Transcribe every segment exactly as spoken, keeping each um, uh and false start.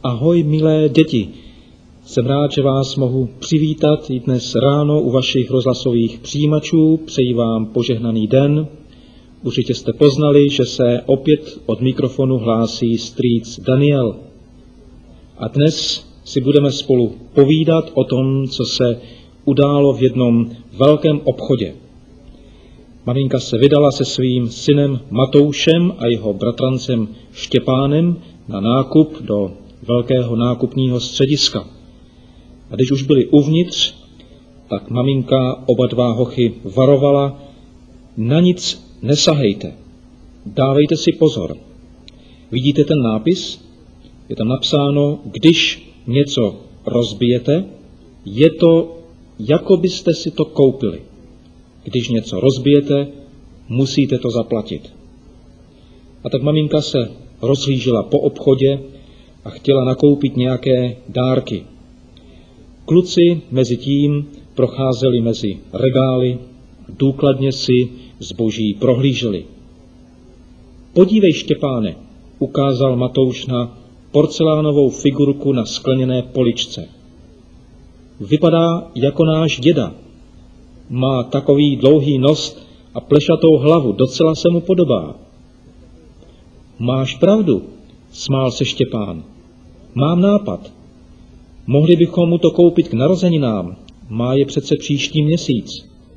Ahoj, milé děti. Jsem rád, že vás mohu přivítat i dnes ráno u vašich rozhlasových přijímačů. Přeji vám požehnaný den. Určitě jste poznali, že se opět od mikrofonu hlásí strýc Daniel. A dnes si budeme spolu povídat o tom, co se událo v jednom velkém obchodě. Maminka se vydala se svým synem Matoušem a jeho bratrancem Štěpánem na nákup do velkého nákupního střediska. A když už byli uvnitř, tak maminka oba dva hochy varovala: na nic nesahejte, dávejte si pozor. Vidíte ten nápis? Je tam napsáno, když něco rozbijete, je to, jako byste si to koupili. Když něco rozbijete, musíte to zaplatit. A tak maminka se rozhlížela po obchodě a chtěla nakoupit nějaké dárky. Kluci mezi tím procházeli mezi regály, důkladně si zboží prohlíželi. Podívej, Štěpáne, ukázal Matouš na porcelánovou figurku na skleněné poličce. Vypadá jako náš děda. Má takový dlouhý nos a plešatou hlavu, docela se mu podobá. Máš pravdu, smál se Štěpán. Mám nápad. Mohli bychom mu to koupit k narozeninám. Má je přece příští měsíc.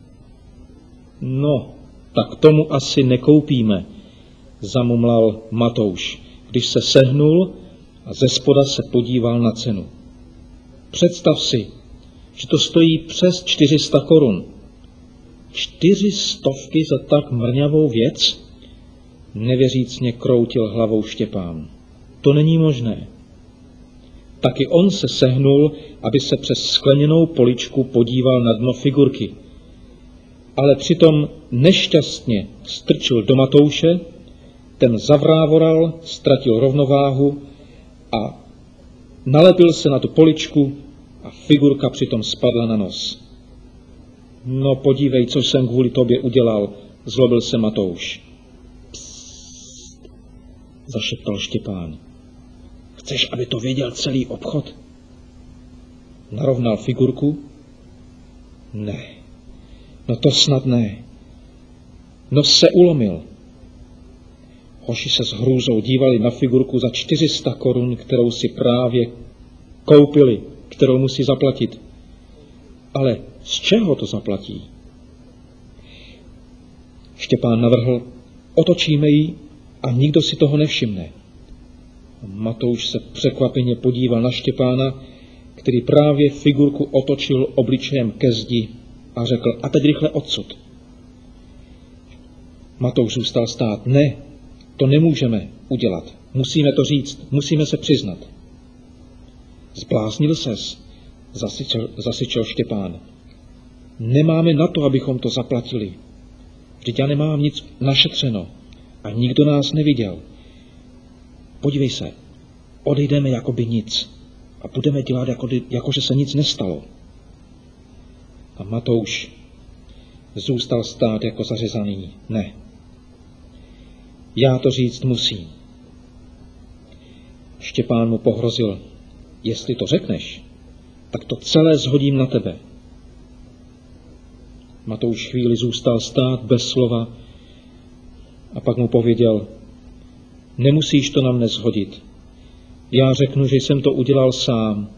No, tak tomu asi nekoupíme, zamumlal Matouš, když se sehnul a ze spoda se podíval na cenu. Představ si, že to stojí přes čtyři sta korun. Čtyři stovky za tak mrňavou věc? Nevěřícně kroutil hlavou Štěpán. To není možné. Taky on se sehnul, aby se přes skleněnou poličku podíval na dno figurky. Ale přitom nešťastně strčil do Matouše, ten zavrávoral, ztratil rovnováhu a nalepil se na tu poličku a figurka přitom spadla na nos. No podívej, co jsem kvůli tobě udělal, zlobil se Matouš. Psst, zašeptal Štěpán. Chceš, aby to věděl celý obchod? Narovnal figurku? Ne, no to snad ne. Nos se ulomil. Hoši se s hrůzou dívali na figurku za čtyři sta korun, kterou si právě koupili, kterou musí zaplatit. Ale z čeho to zaplatí? Štěpán navrhl, otočíme ji a nikdo si toho nevšimne. Matouš se překvapeně podíval na Štěpána, který právě figurku otočil obličejem ke zdi a řekl, a teď rychle odsud. Matouš zůstal stát. Ne, to nemůžeme udělat. Musíme to říct, musíme se přiznat. Zbláznil ses, zasyčel, zasyčel Štěpán. Nemáme na to, abychom to zaplatili. Vždyť já nemám nic našetřeno a nikdo nás neviděl. Podívej se, odejdeme jako by nic a budeme dělat, jako, jako že se nic nestalo. A Matouš zůstal stát jako zařezaný. Ne, já to říct musím. Štěpán mu pohrozil, jestli to řekneš, tak to celé zhodím na tebe. Matouš chvíli zůstal stát bez slova a pak mu pověděl, nemusíš to na mne shodit. Já řeknu, že jsem to udělal sám.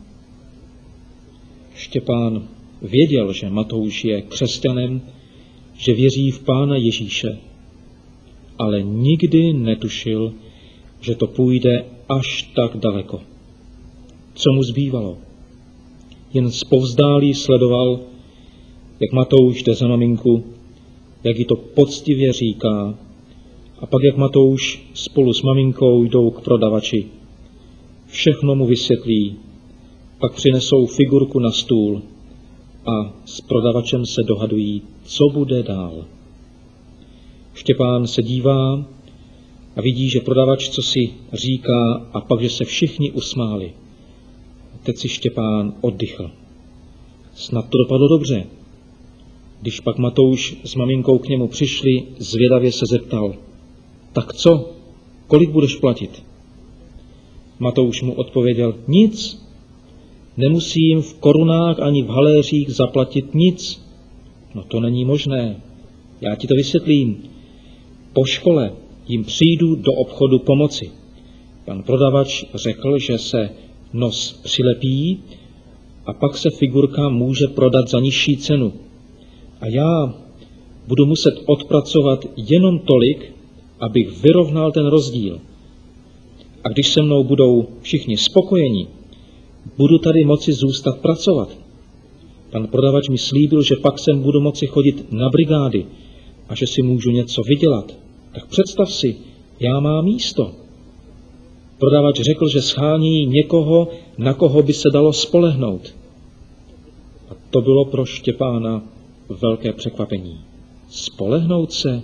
Štěpán věděl, že Matouš je křesťanem, že věří v Pána Ježíše, ale nikdy netušil, že to půjde až tak daleko. Co mu zbývalo? Jen zpovzdálí sledoval, jak Matouš jde za maminku, jak jí to poctivě říká, a pak jak Matouš spolu s maminkou jdou k prodavači. Všechno mu vysvětlí, pak přinesou figurku na stůl a s prodavačem se dohadují, co bude dál. Štěpán se dívá a vidí, že prodavač co si říká a pak, že se všichni usmáli. Teď si Štěpán oddychl. Snad to dopadlo dobře. Když pak Matouš s maminkou k němu přišli, zvědavě se zeptal, tak co, kolik budeš platit? Matouš mu odpověděl, nic, nemusím v korunách ani v haléřích zaplatit nic. No to není možné, já ti to vysvětlím. Po škole jim přijdu do obchodu pomoci. Pan prodavač řekl, že se nos přilepí a pak se figurka může prodat za nižší cenu. A já budu muset odpracovat jenom tolik, abych vyrovnal ten rozdíl. A když se mnou budou všichni spokojeni, budu tady moci zůstat pracovat. Pan prodavač mi slíbil, že pak sem budu moci chodit na brigády a že si můžu něco vydělat. Tak představ si, já mám místo. Prodavač řekl, že schání někoho, na koho by se dalo spolehnout. A to bylo pro Štěpána velké překvapení. Spolehnout se?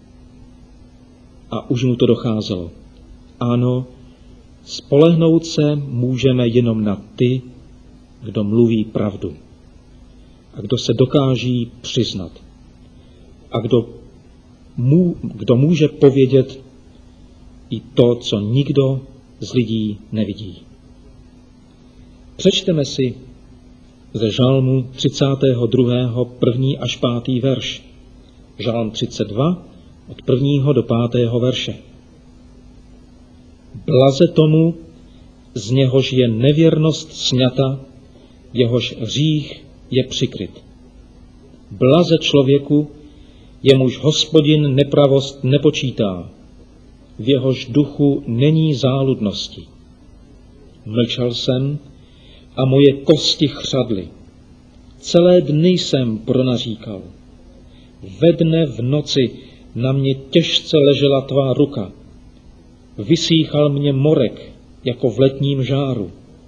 A už mu to docházelo. Ano, spolehnout se můžeme jenom na ty, kdo mluví pravdu. A kdo se dokáží přiznat. A kdo, mů, kdo může povědět i to, co nikdo z lidí nevidí. Přečteme si ze Žalmu třicátého druhého první až pátý verš. Žalm třicet dva od prvního do pátého verše. Blaze tomu, z něhož je nevěrnost sňata, jehož hřích je přikryt. Blaze člověku, jemuž Hospodin nepravost nepočítá, v jehož duchu není záludnosti. Mlčel jsem a moje kosti chřadly. Celé dny jsem pronaříkal. Ve dne v noci na mě těžce ležela tvá ruka. Vysýchal mě morek jako v letním žáru.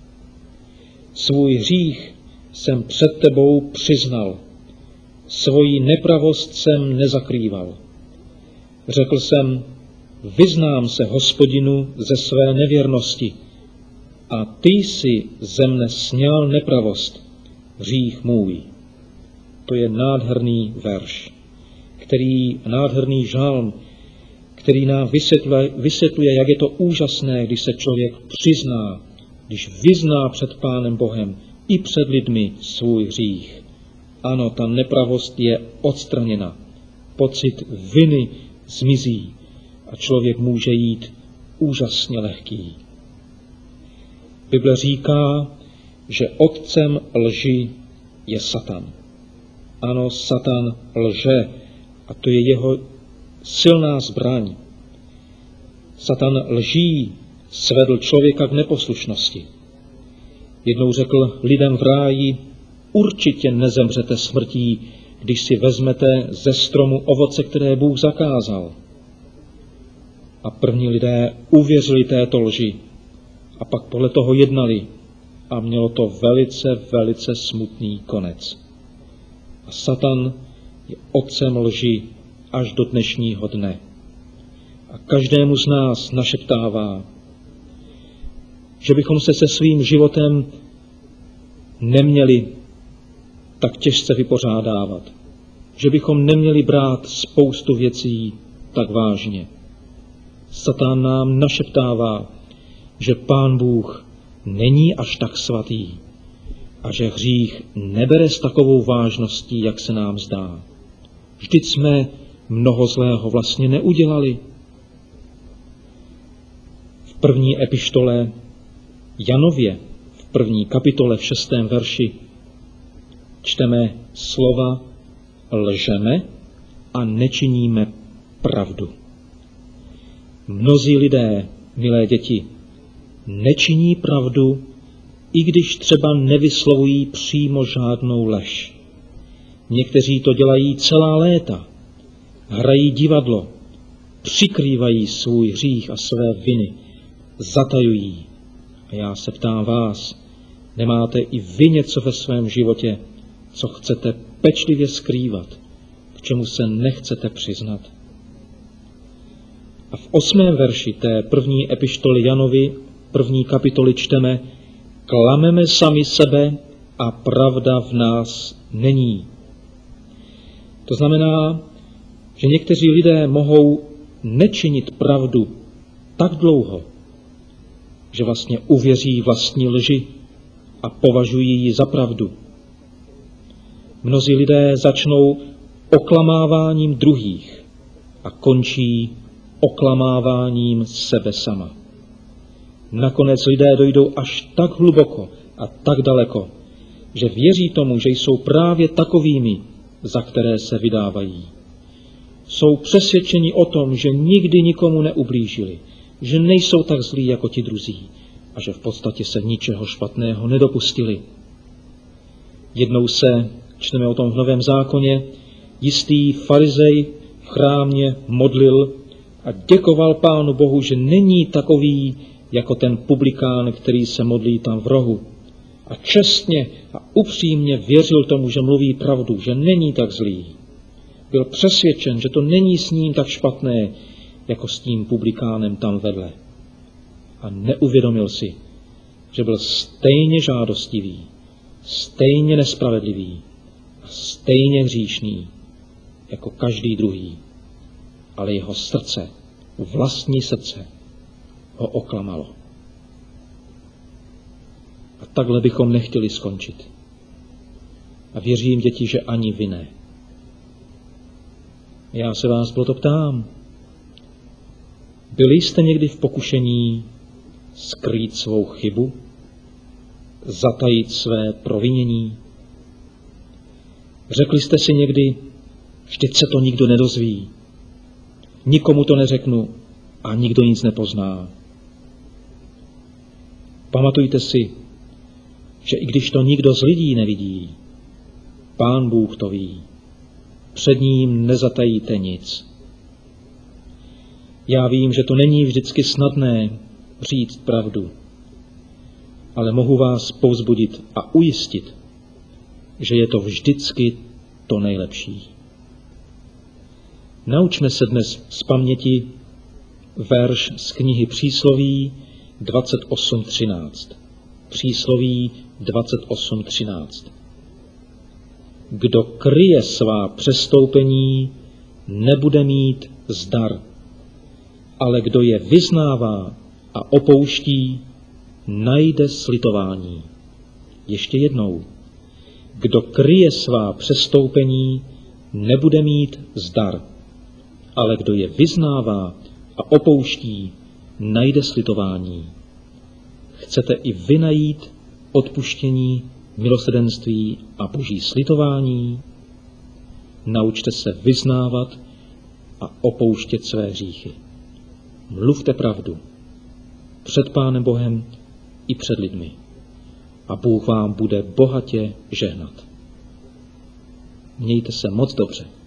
Svůj hřích jsem před tebou přiznal. Svoji nepravost jsem nezakrýval. Řekl jsem, vyznám se Hospodinu ze své nevěrnosti a ty jsi ze mne sňal nepravost, hřích můj. To je nádherný verš, který, nádherný žalm, který nám vysvětluje, vysvětluje, jak je to úžasné, když se člověk přizná, když vyzná před Pánem Bohem i před lidmi svůj hřích. Ano, ta nepravost je odstraněna, pocit viny zmizí a člověk může jít úžasně lehký. Bible říká, že otcem lži je Satan. Ano, Satan lže a to je jeho silná zbraň. Satan lží svedl člověka k neposlušnosti. Jednou řekl lidem v ráji, určitě nezemřete smrtí, když si vezmete ze stromu ovoce, které Bůh zakázal. A první lidé uvěřili této lži a pak podle toho jednali a mělo to velice, velice smutný konec. A Satan je otcem lži až do dnešního dne. A každému z nás našeptává, že bychom se se svým životem neměli tak těžce vypořádávat, že bychom neměli brát spoustu věcí tak vážně. Satan nám našeptává, že Pán Bůh není až tak svatý a že hřích nebere s takovou vážností, jak se nám zdá. Vždyť jsme mnoho zlého vlastně neudělali. V první epištole Janově, v první kapitole v šestém verši, čteme slova lžeme a nečiníme pravdu. Mnozí lidé, milé děti, nečiní pravdu, i když třeba nevyslovují přímo žádnou lež. Někteří to dělají celá léta, hrají divadlo, přikrývají svůj hřích a své viny, zatajují. A já se ptám vás, nemáte i vy něco ve svém životě, co chcete pečlivě skrývat, k čemu se nechcete přiznat? A v osmém verši té první epištoly Janovi, první kapitoly čteme, klameme sami sebe a pravda v nás není. To znamená, že někteří lidé mohou nečinit pravdu tak dlouho, že vlastně uvěří vlastní lži a považují ji za pravdu. Mnozí lidé začnou oklamáváním druhých a končí oklamáváním sebe sama. Nakonec lidé dojdou až tak hluboko a tak daleko, že věří tomu, že jsou právě takovými, za které se vydávají. Jsou přesvědčeni o tom, že nikdy nikomu neublížili, že nejsou tak zlí jako ti druzí a že v podstatě se ničeho špatného nedopustili. Jednou se, čteme o tom v Novém zákoně, jistý farizej v chrámě modlil a děkoval Pánu Bohu, že není takový jako ten publikán, který se modlí tam v rohu. A čestně a upřímně věřil tomu, že mluví pravdu, že není tak zlý. Byl přesvědčen, že to není s ním tak špatné, jako s tím publikánem tam vedle. A neuvědomil si, že byl stejně žádostivý, stejně nespravedlivý a stejně hříšný, jako každý druhý. Ale jeho srdce, vlastní srdce, ho oklamalo. A takhle bychom nechtěli skončit. A věřím, děti, že ani vy ne. Já se vás proto ptám. Byli jste někdy v pokušení skrýt svou chybu? Zatajit své provinění? Řekli jste si někdy, vždyť se to nikdo nedozví. Nikomu to neřeknu a nikdo nic nepozná. Pamatujte si, že i když to nikdo z lidí nevidí, Pán Bůh to ví. Před ním nezatajíte nic. Já vím, že to není vždycky snadné říct pravdu, ale mohu vás povzbudit a ujistit, že je to vždycky to nejlepší. Naučme se dnes z paměti verš z knihy Přísloví dvacet osm třináct. Přísloví dvacet osm třináct. Kdo kryje svá přestoupení, nebude mít zdar, ale kdo je vyznává a opouští, najde slitování. Ještě jednou. Kdo kryje svá přestoupení, nebude mít zdar, ale kdo je vyznává a opouští, najde slitování. Chcete i vy najít odpuštění, milosrdenství a boží slitování? Naučte se vyznávat a opouštět své hříchy. Mluvte pravdu před Pánem Bohem i před lidmi a Bůh vám bude bohatě žehnat. Mějte se moc dobře.